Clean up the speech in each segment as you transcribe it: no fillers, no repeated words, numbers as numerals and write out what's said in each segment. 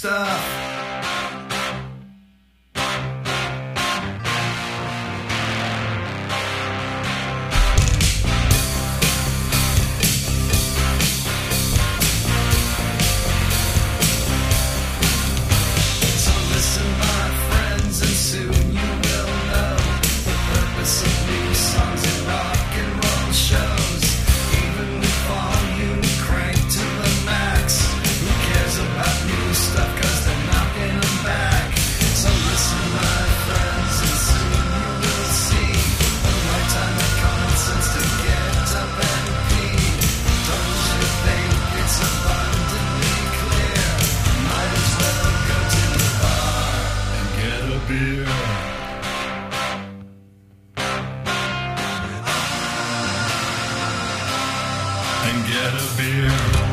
stuff. And get a beer.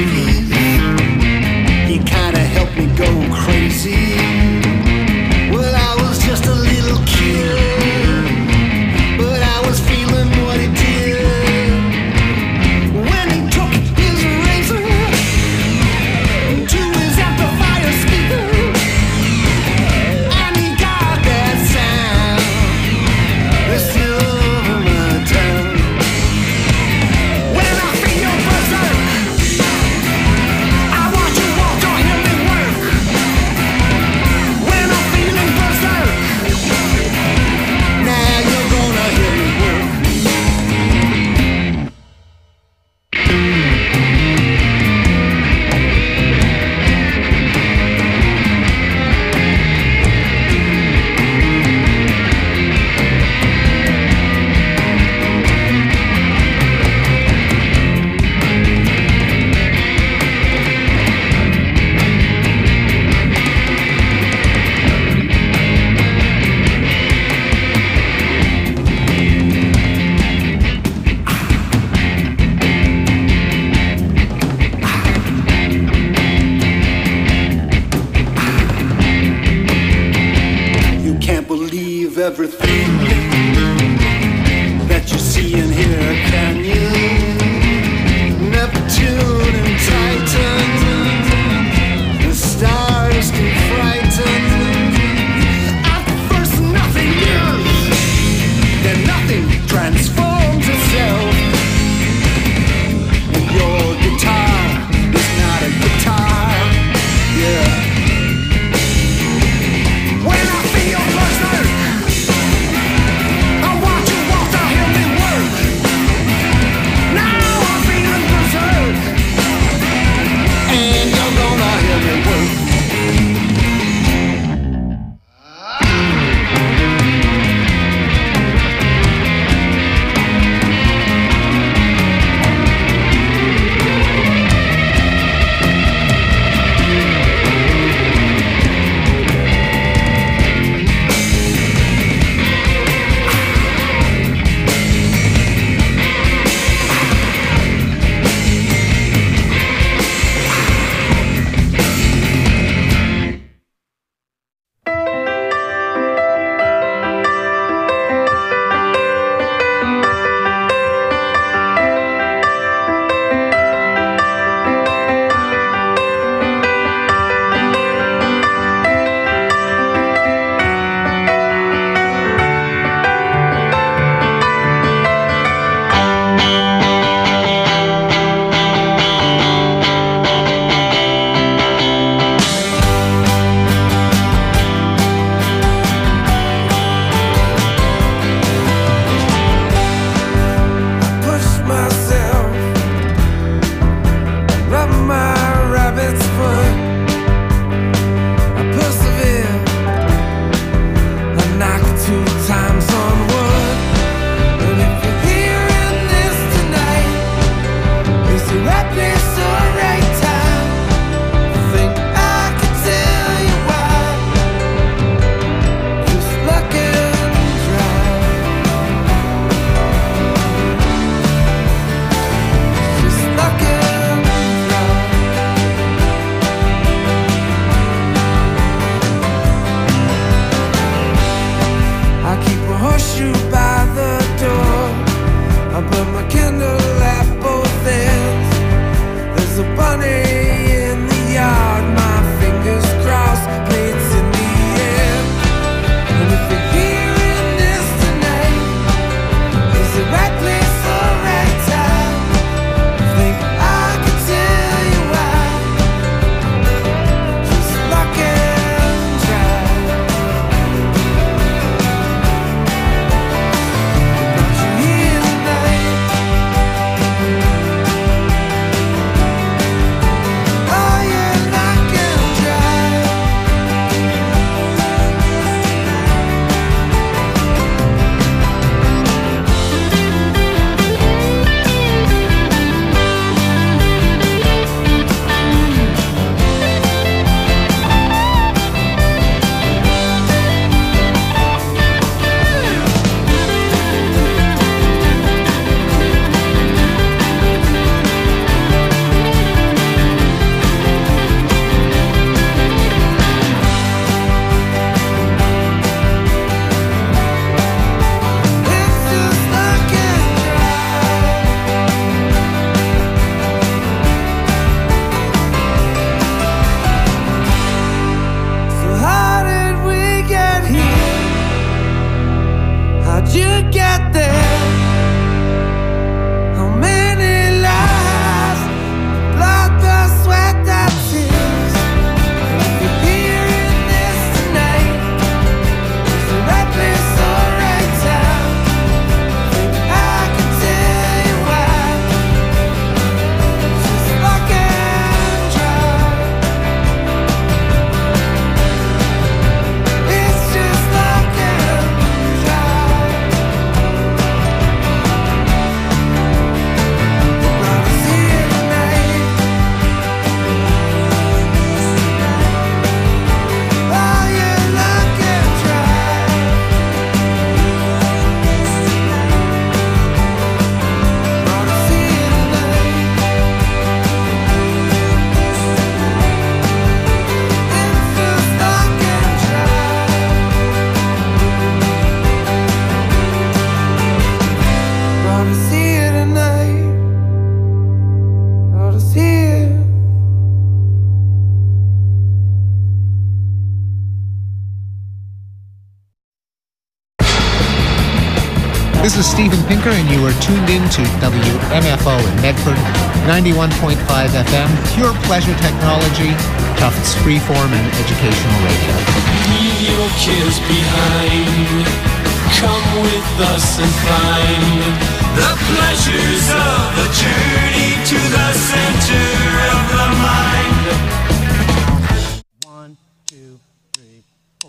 80s. He kinda helped me go crazy. Well, I was just a little kid, but I was feeling what he did when he took his razor to his amplifier speaker, and he got that sound that's still over my tongue. When I feel your berserk, I want you all to hear me work. When I'm feeling berserk, now you're gonna hear me work. You can't believe everything that you see and hear, can you? Neptune and Titan, the stars can frighten. At first nothing moves, then nothing transforms itself. And your guitar is not a guitar, yeah. When I feel berserk, This is Steven Pinker, and you are tuned in to WMFO in Medford, 91.5 FM, pure pleasure technology, Tufts freeform and educational radio. Leave your kids behind. Come with us and find the pleasures of the journey to the center of the mind. 1, 2, 3, 4.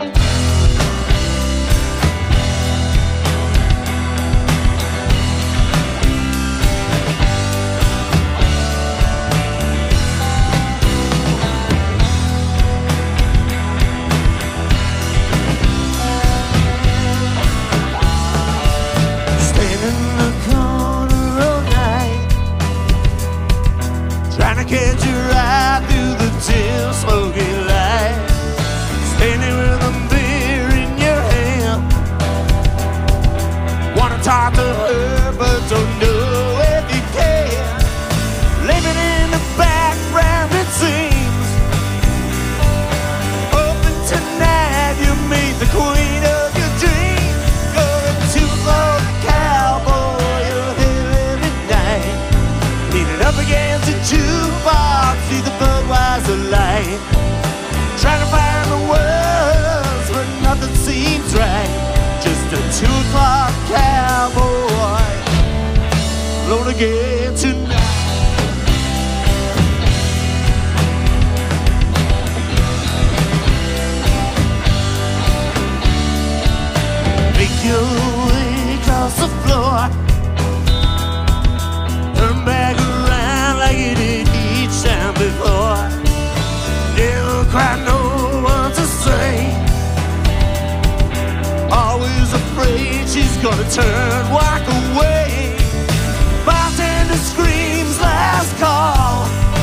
Catch your eye through the dim smoky light, standing with a beer in your hand. Wanna talk to her but don't know if you can. Living in the background it seems. Hoping tonight you meet the queen of your dreams. Going to the cowboy every night, leaning up against a jukebox, see the Budweiser light. Trying to find the words, but nothing seems right. Just a 2 o'clock cowboy, alone again tonight. Make your way across the floor, turn back around like you did each time before. Never quite know what to say, always afraid she's gonna turn, walk away. Bartender screams last call.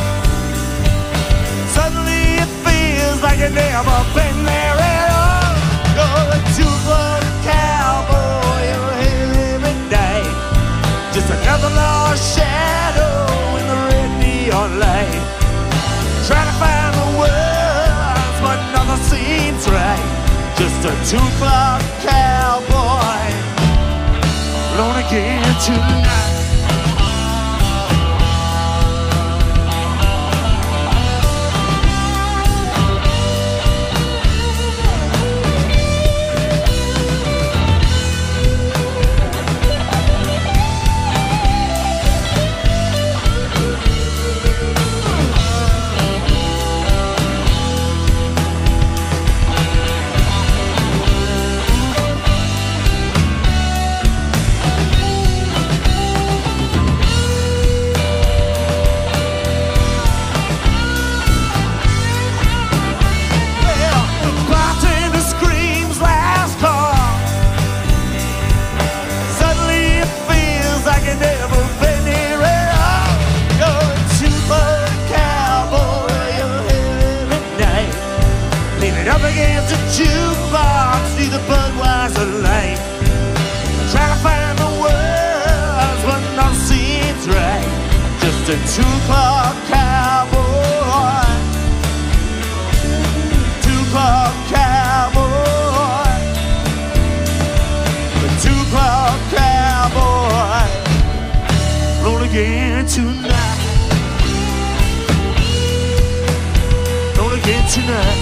Suddenly it feels like you've never been there at all. You're a 2 o'clock cowboy, you're here every night. Just another lost shadow in the red neon light. Trying to find the words, but nothing seems right. Just a 2 o'clock cowboy, alone again tonight. Up against a jukebox, see the Budweiser light. Try to find the words, but nothing seems right. Just a 2 o'clock cowboy, 2 o'clock cowboy, a 2 o'clock cowboy, alone again tonight, alone again tonight.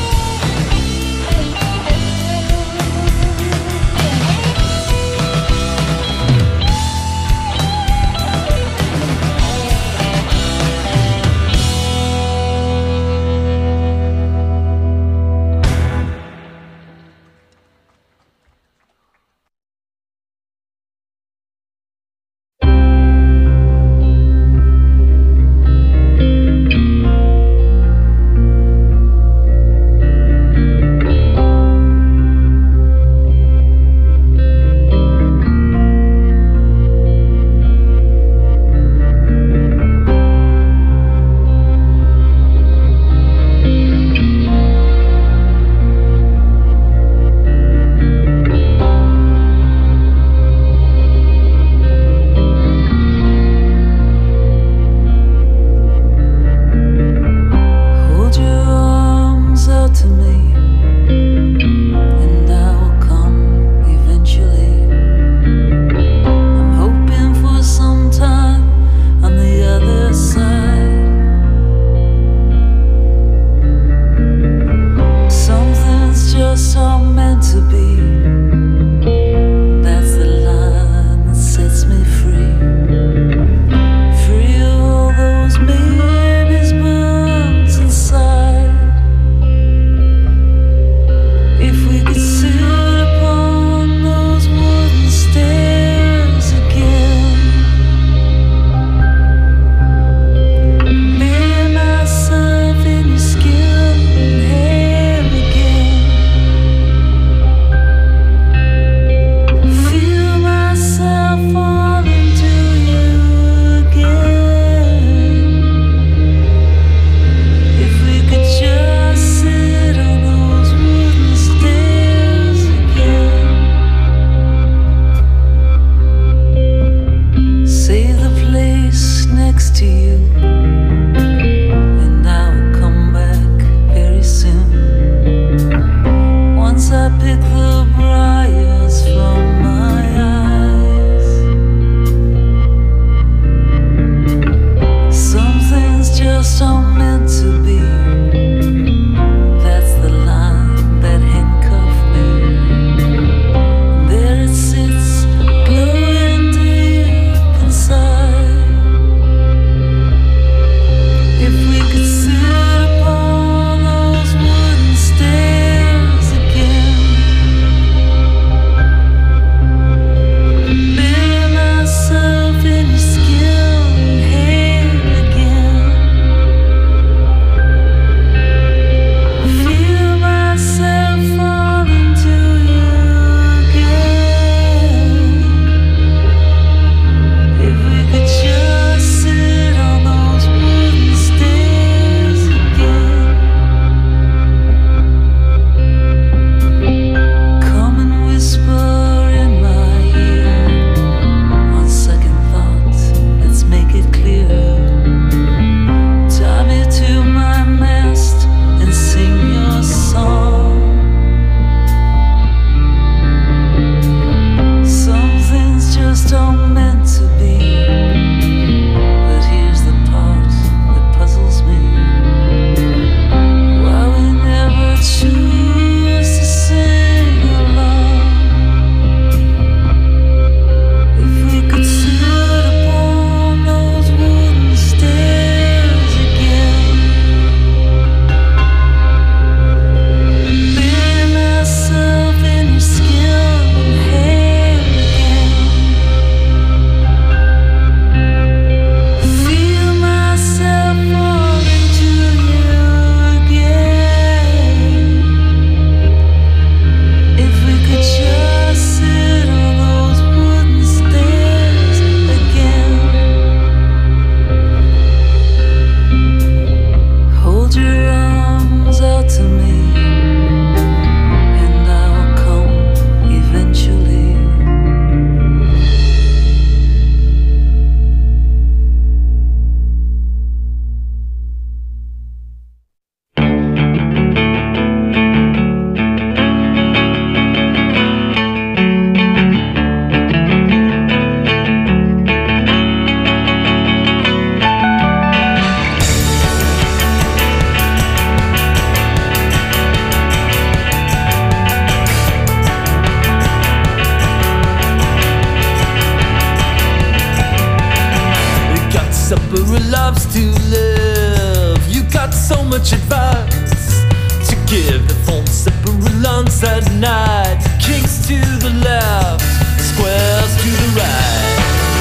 so much advice to give. The phone separate lawns at night. Kings to the left, squares to the right.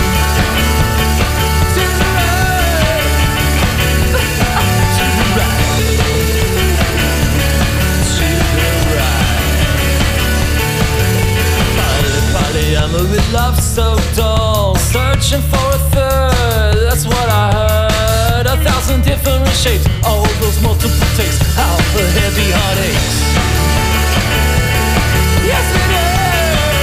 To the right. To the right. To the right. Party, I'm a with love so dull. Searching for a third, that's what I heard. 1,000 different shapes, all those multiple takes, how the heavy heartaches. Yes it is.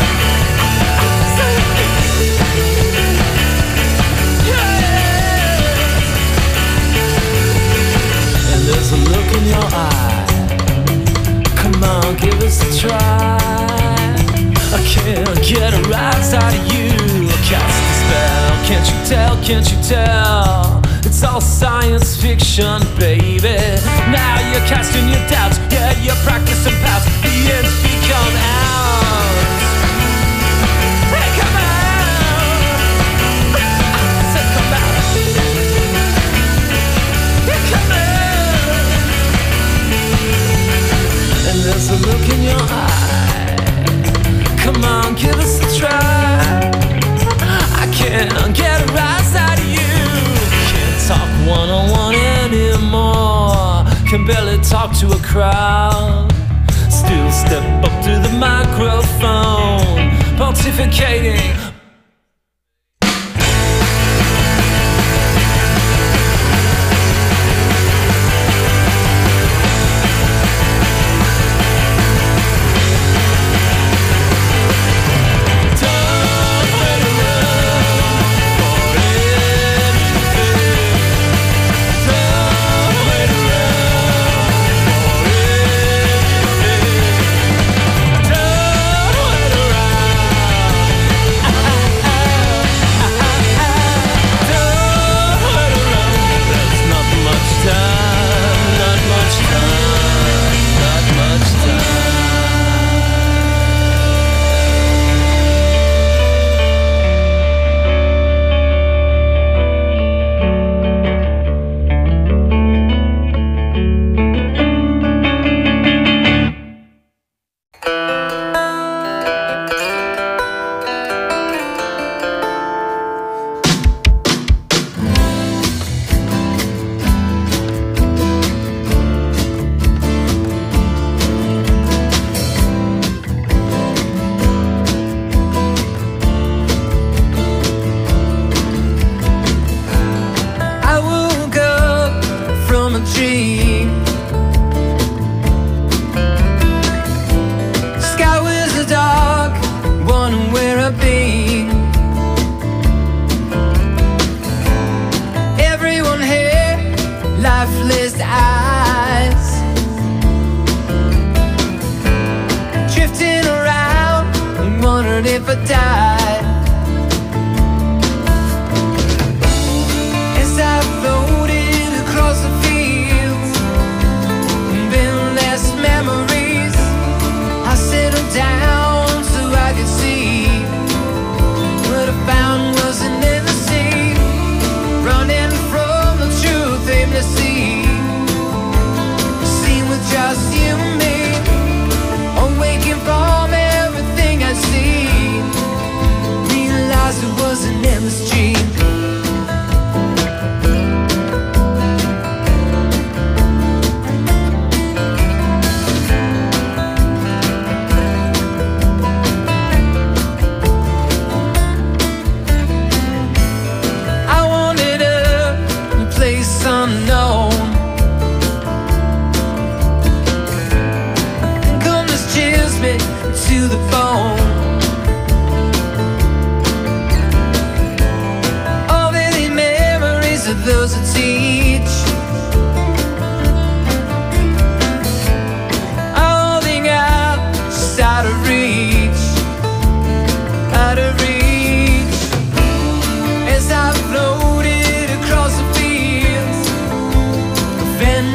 Yeah. And there's a look in your eye. Come on, give us a try. I can't get a rise out of you. Cast a spell, can't you tell, can't you tell? It's all science fiction, baby. Now you're casting your doubts, yeah, you're practicing past. The ends become ours. Hey, come out. I said come out. Hey, come out. And there's a look in your eye. Come on, give us a try. I can't get a rise out of you. Can't talk one-on-one anymore. Can barely talk to a crowd. Still step up to the microphone, pontificating.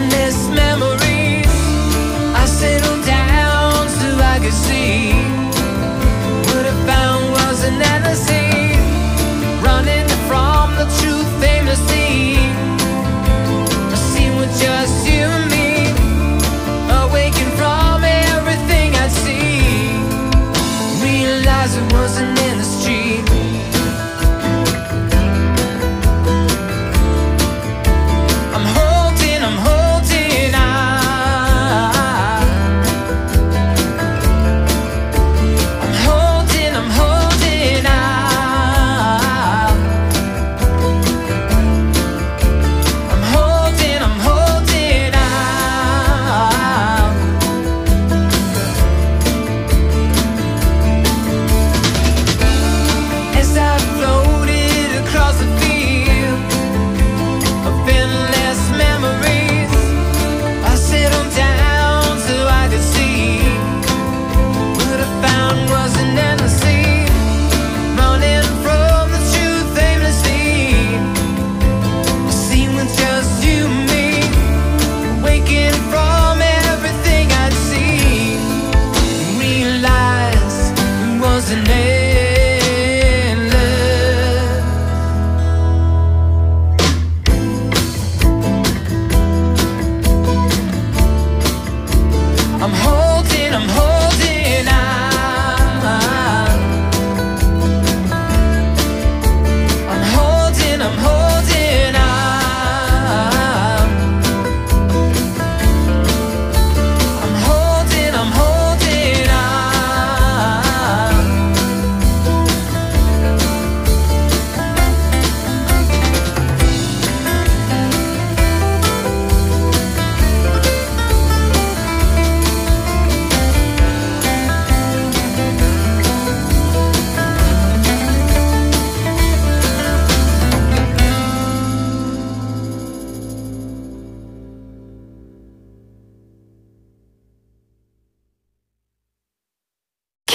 Memories, I settled down so I could see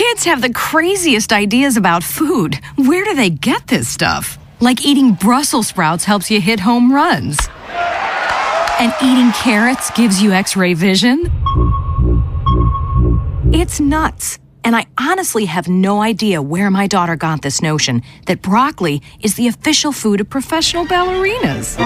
Kids have the craziest ideas about food. Where do they get this stuff? Like eating Brussels sprouts helps you hit home runs. And eating carrots gives you X-ray vision. It's nuts. And I honestly have no idea where my daughter got this notion that broccoli is the official food of professional ballerinas.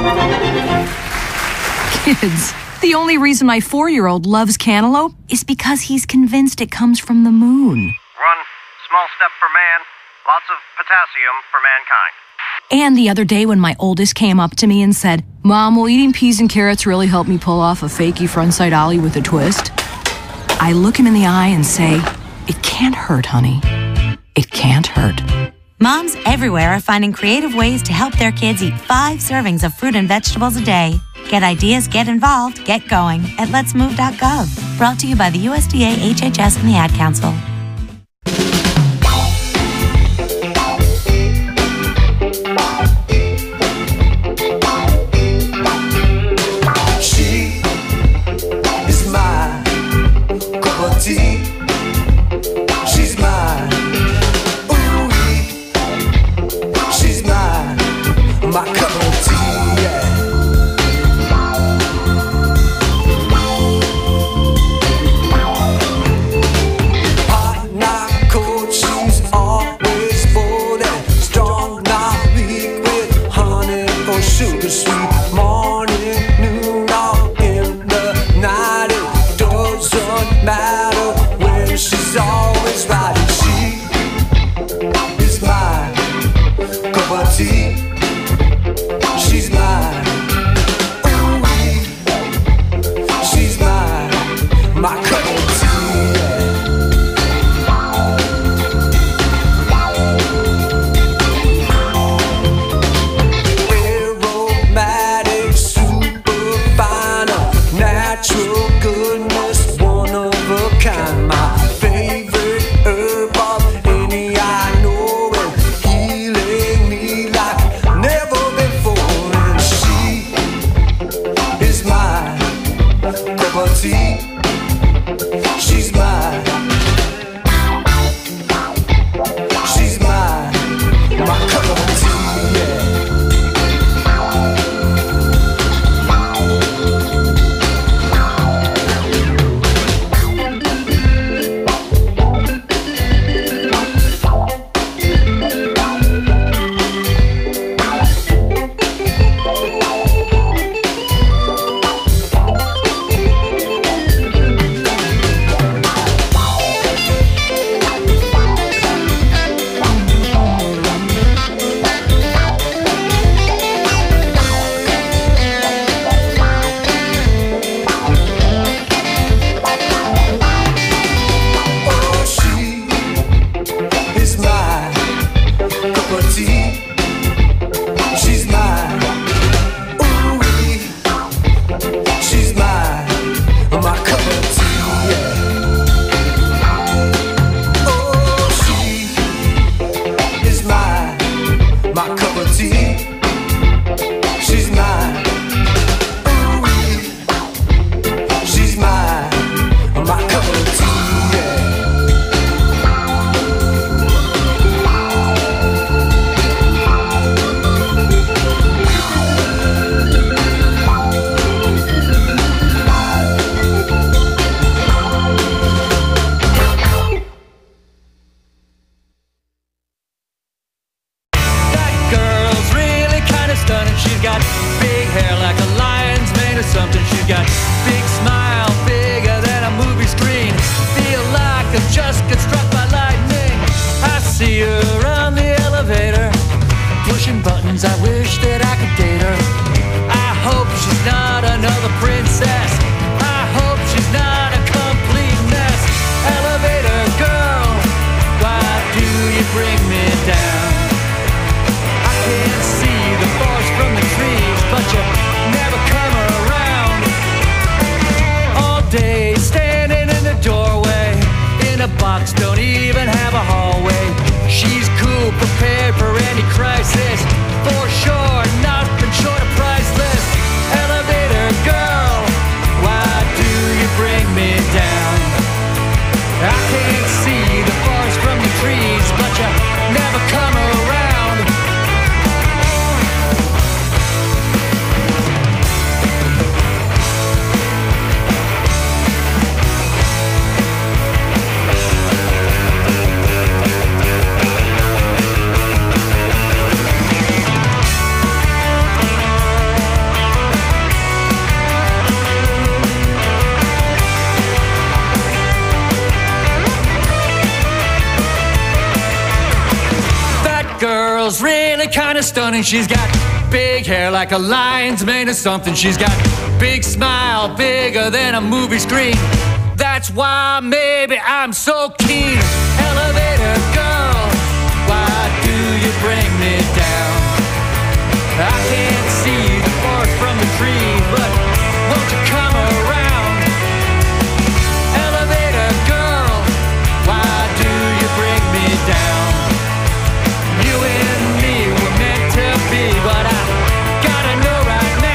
Kids, the only reason my 4-year-old loves cantaloupe is because he's convinced it comes from the moon. Run, small step for man, lots of potassium for mankind. And the other day when my oldest came up to me and said, "Mom, will eating peas and carrots really help me pull off a fakey frontside ollie with a twist?" I look him in the eye and say, "It can't hurt, honey. It can't hurt." Moms everywhere are finding creative ways to help their kids eat 5 servings of fruit and vegetables a day. Get ideas, get involved, get going at letsmove.gov. Brought to you by the USDA, HHS, and the Ad Council. She is my cup of tea. She's my ooh-wee. She's my cup of tea, yeah. Hot, not cold, she's always bold and strong, not weak, with honey or sugar sweet. Morning, noon, or in the night, it doesn't matter when she's always right. And she is my cup of tea. She's mine, ooh-wee. She's my cup of tea, yeah. Aromatic, super fine, natural goodness, one of a kind. My favorite herb of any I know, and healing me like never before. And she is my cup of tea. She's mine. She's my cup of tea, yeah. Oh, she is my cup of tea. She's mine, ooh-wee. She's my cup of tea, yeah. Oh, she is my cup of tea. She's mine, ooh-wee. She's my cup of tea, yeah. That girl's really kinda stunning. She's got big hair like a lion's mane or something. She's got big smile, bigger than a movie screen. Feel like I just got struck by lightning. I see her on the elevator, pushing buttons. I wish that I could date her. I hope she's not another princess. I hope she's not a complete mess. Elevator girl, why do you bring me down? I can't see the forest from the trees, but you never come around. All day standing in the doorway, in a box, don't even have a hallway. She's cool, prepared for any crisis, for sure, nothing short of priceless. Elevator girl, why do you bring me down? I can't see the forest kind of stunning. She's got big hair like a lion's made of something. She's got big smile, bigger than a movie screen. That's why maybe I'm so keen. Elevator girl, why do you bring me down? I can't see the forest from the tree, but won't you come around? Elevator girl, why do you bring me down? You and me were meant to be, but I gotta know right now.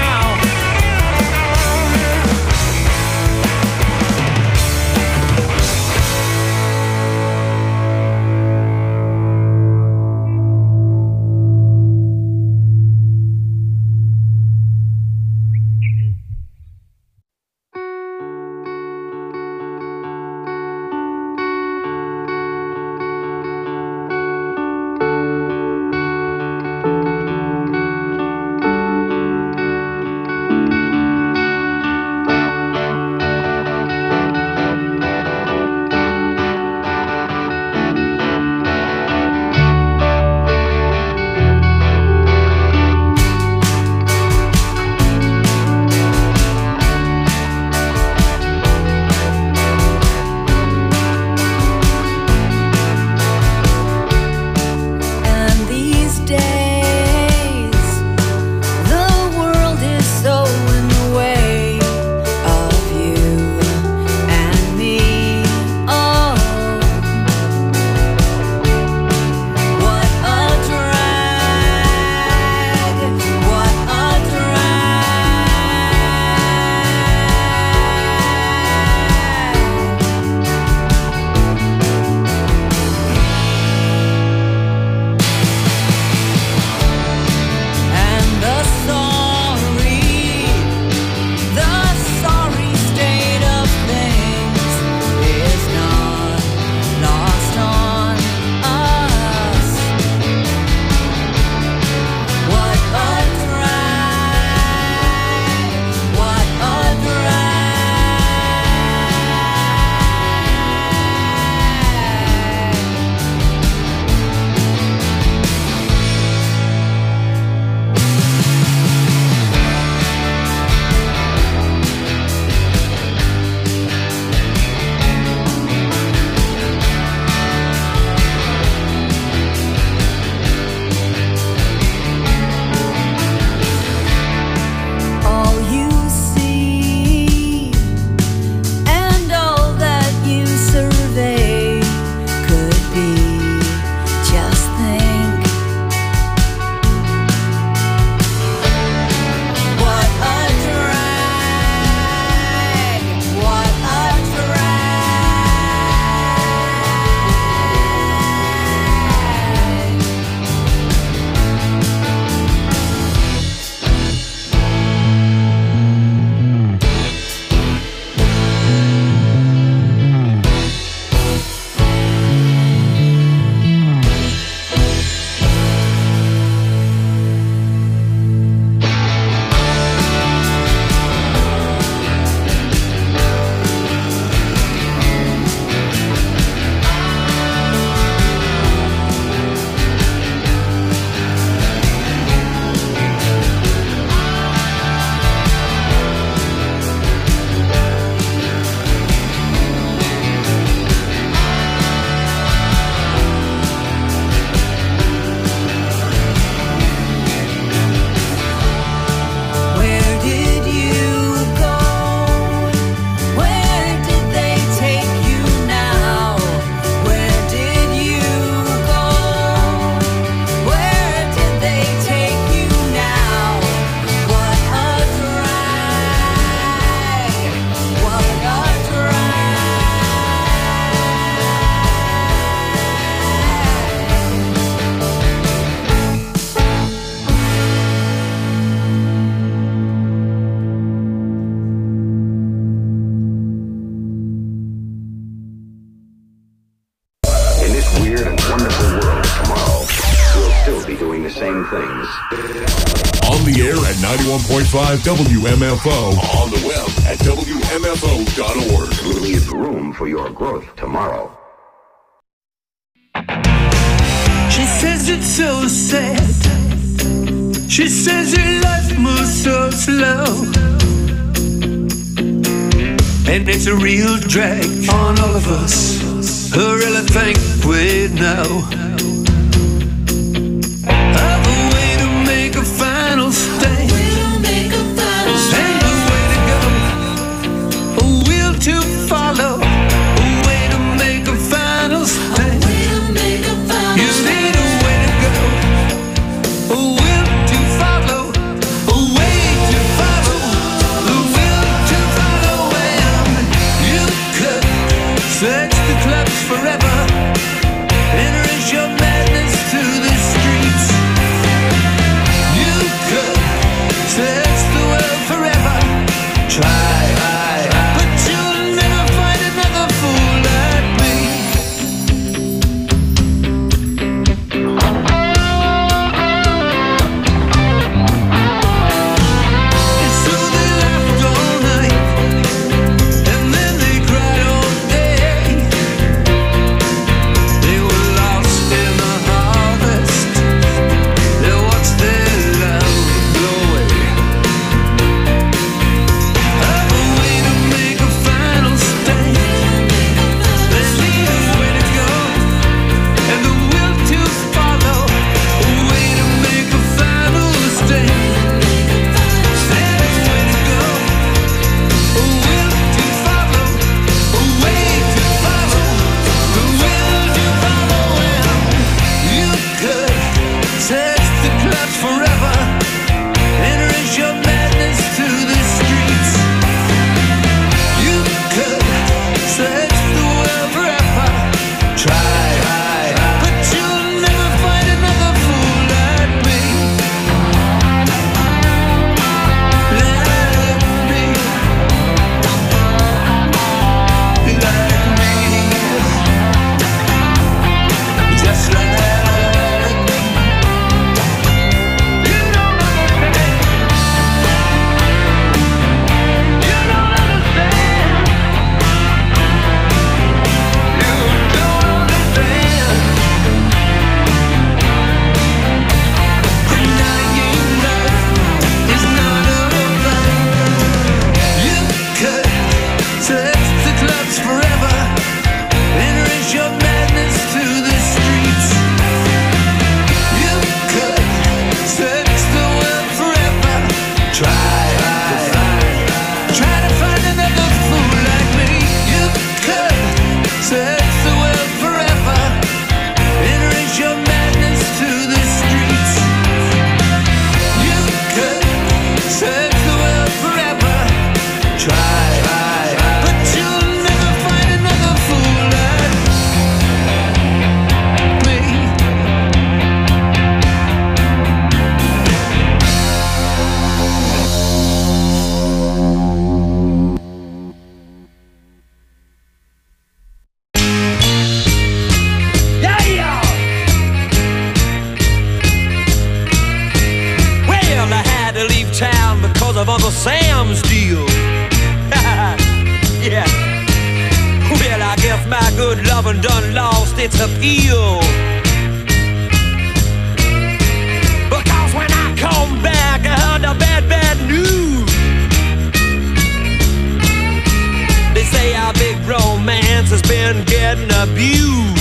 things. On the air at 91.5 WMFO. On the web at WMFO.org. We'll leave room for your growth tomorrow. She says is it so sad? She says your life moves so slow, and it's a real drag on all of us who really think we know. Have a way to make a final stand, and a way to go, a will to follow, a way to make a final stand. You need a way to go, a will to follow, a way to follow, a will to follow. And you could search the clubs forever, enter your madness to the streets. You could search the world forever, try, but you'll never find another fool like me. And so they laughed all night, and then they cried all day. They were lost in the harvest, they watched their love blow away. Have a way to make a final stand, they need a way to go, and the will to follow, a way to make a final stand. There's a way to go, a will to follow, a way to follow, the will to follow. And you could search the clubs forever, enter your madness to the streets. You could search the world forever, try, but you'll never find another fool like me. Like me. Like me. Just like me. You don't understand. You don't understand. You don't understand. Denying love is not alright. You could search the clubs forever, enter your madness to the streets. You could search the world forever, try to find another fool like me. You could search the world forever, enter your madness to the streets. You could search the world forever, try, but you'll never find another fool like me. Yeah! Well, I had to leave town because of Uncle Sam's deal. Yeah. Well, I guess my good lovin' done lost its appeal. Because when I come back, I heard the bad news. They say our big romance has been getting abused.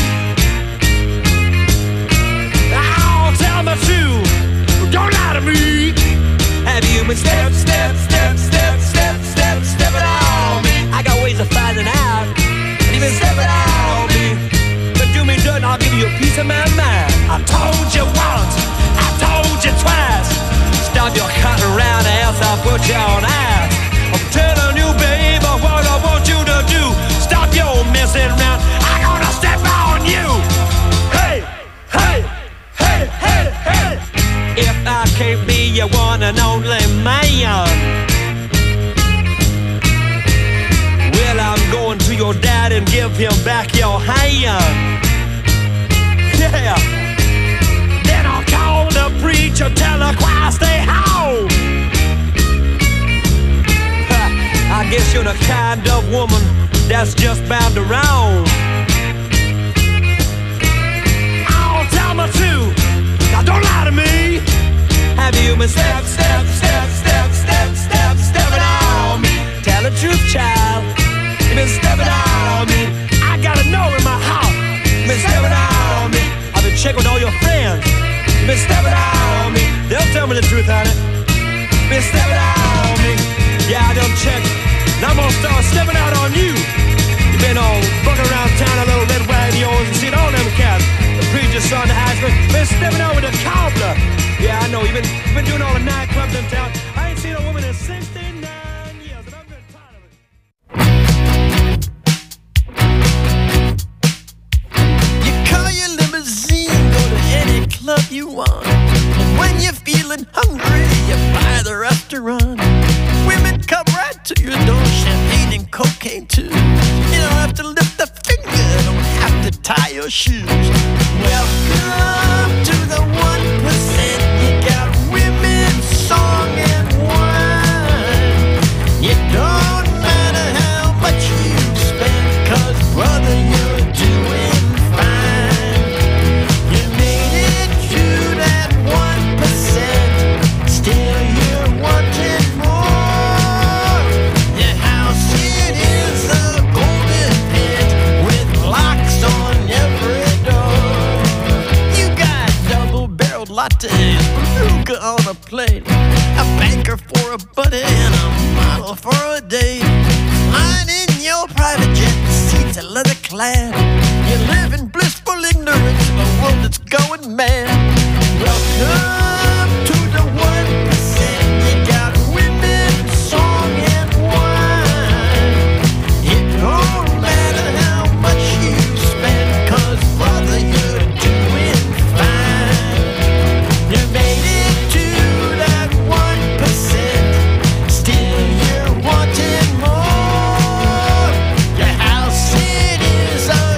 Oh, tell me true, don't lie to me. Have you been stepping on me? I got ways of finding out, and even stepping on me. But do me dirt and I'll give you a piece of my mind. I told you once, I told you twice. Stop your cutting around or else I'll put you on ice. I'm telling you, babe, what I want you to do. Stop your messing around, I'm gonna step on you. Hey, hey, hey, hey, hey. If I can't be your one and only man, well, I'm going to your dad and give him back your hand. Yeah. Then I'll call the preacher, tell the choir stay home. I guess you're the kind of woman that's just bound to roam. Oh, tell me too, Now don't lie to me. Have you been stepping out on me? Tell the truth, child. You've been stepping out on me. I gotta know in my heart. You've been stepping out on me. I've been checking with all your friends. You've been stepping out on me. They'll tell me the truth, honey. You've been stepping out on me. Yeah, they'll check. Now I'm gonna start stepping out on you. You've been all bucking around town, a little red wagon yours, and seen all them cats. The preacher's son, the Ashman, been stepping out with a cobbler. Yeah, I know, you've been doing all the nightclubs in town. I ain't seen a woman in 69 years, and I'm getting tired of it. You call your limousine, go to any club you want. And when you're feeling hungry, you buy the restaurant. Women come right to your door, champagne and cocaine too. You don't have to lift a finger, don't have to tie your shoes. Welcome to the 1%. You got women, song and wine. It don't matter how much you spend, 'cause brother, you're doing fine. You made it to that 1%. Still you're wanting more. Your house, it is a golden pit with locks on every door. You got double-barreled lattes, hookah on a plate, a banker for a buddy and a model for a date. Lying in your private jet, seats are leather clad. You live in blissful ignorance of a world that's going mad. Welcome to the 1%. You got women, song and wine. It don't matter how much you spend, 'cause brother, you're doing fine. You made it to that 1%. Still you're wanting more. Your house, it is a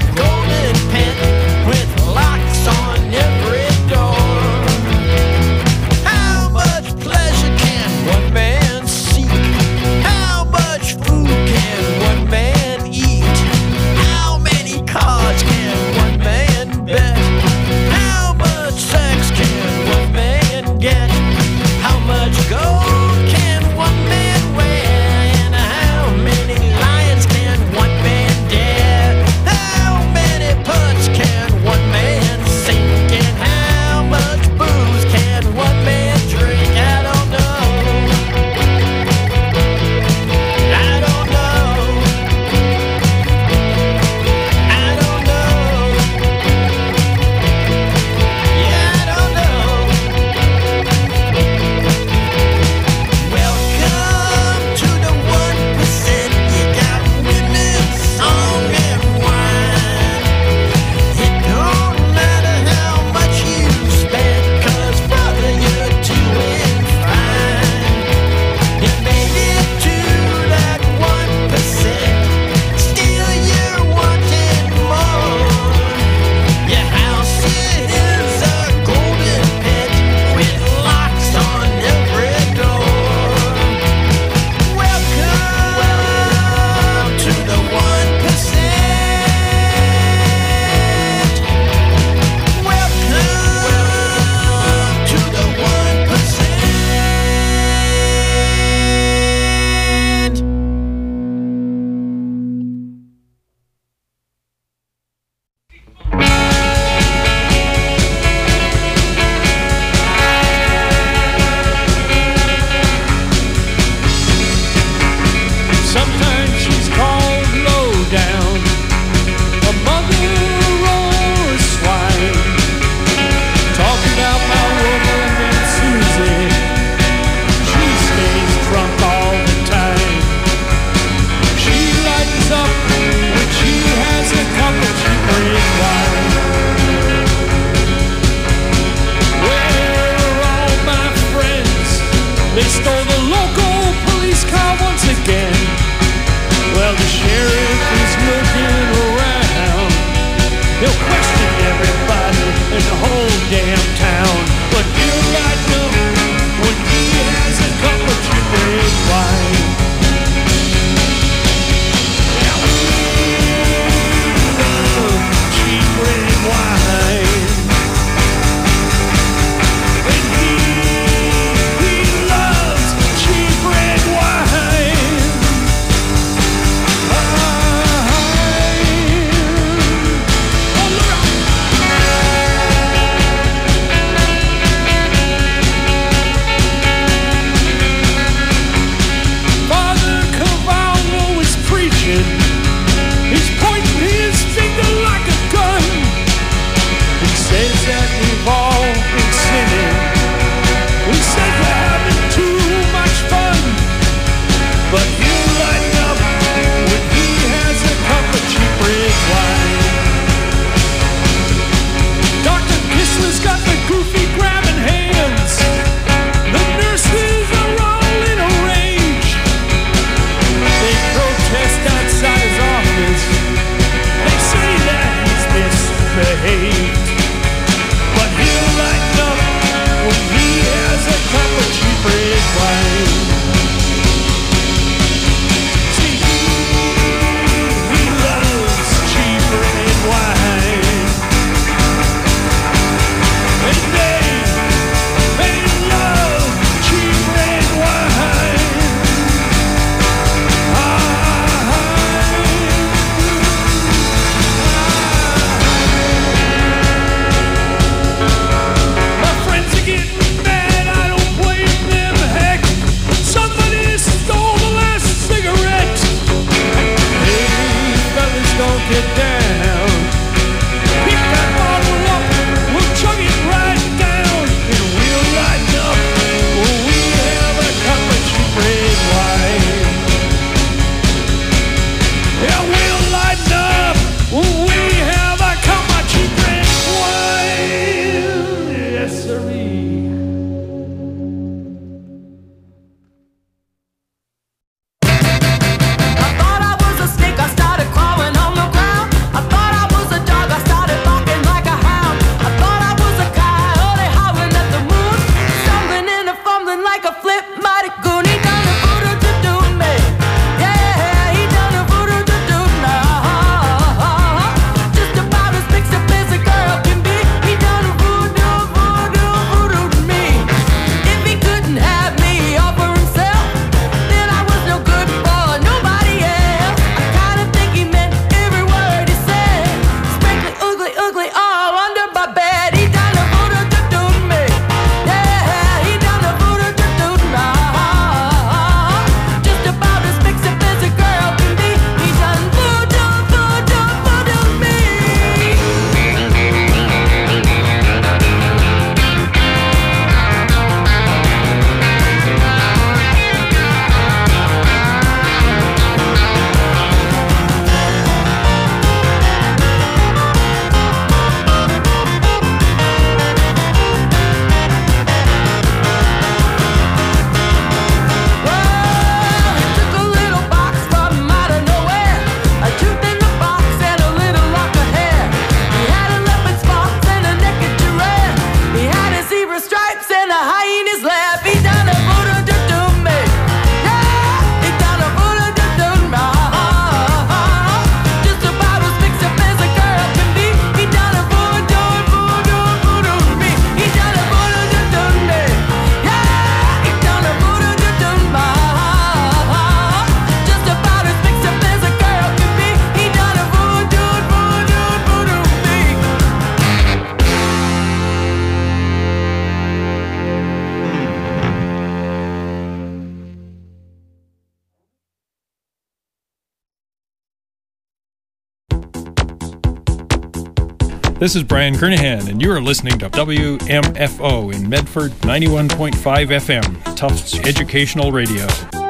This is Brian Kernahan, and you are listening to WMFO in Medford, 91.5 FM, Tufts Educational Radio.